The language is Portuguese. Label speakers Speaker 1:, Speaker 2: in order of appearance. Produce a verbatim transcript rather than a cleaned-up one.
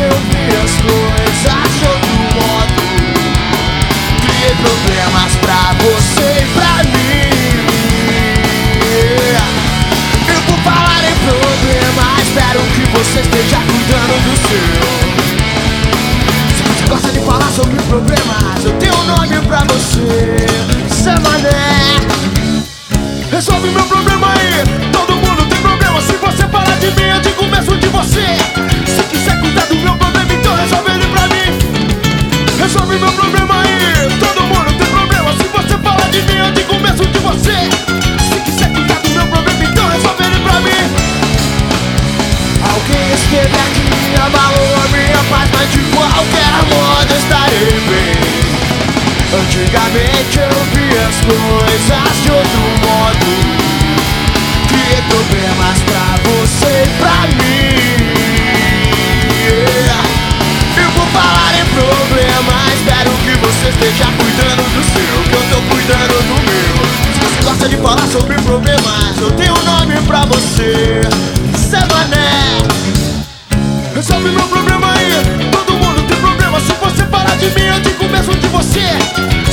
Speaker 1: eu vi as coisas de outro modo. Criei problemas pra você e pra mim. E por falar em problema, espero que você esteja cuidando do seu. Se você gosta de falar sobre problemas, eu tenho um nome pra você: Zé Mané. Resolve meu problema aí. Todo mundo tem problema. Se você falar de mim, eu digo mesmo de você. Se quiser cuidar do meu problema, então resolve ele pra mim. Resolve meu problema aí. Todo mundo tem problema. Se você falar de mim, eu digo mesmo de você. Se quiser cuidar do meu problema, então resolve ele pra mim. Alguém esteve aqui, abalou a minha paz, mas de qualquer modo estarei bem. Antigamente eu vi as coisas de outro modo. Criei problemas pra você e pra mim. Yeah. E por falar em problema, espero que você esteja cuidando do seu, que eu tô cuidando do meu. Se você gosta de falar sobre problemas, eu tenho um nome pra você: Zé Mané. Resolve meu problema aí. Todo mundo tem problema. Se você falar de mim, eu digo mesmo de você.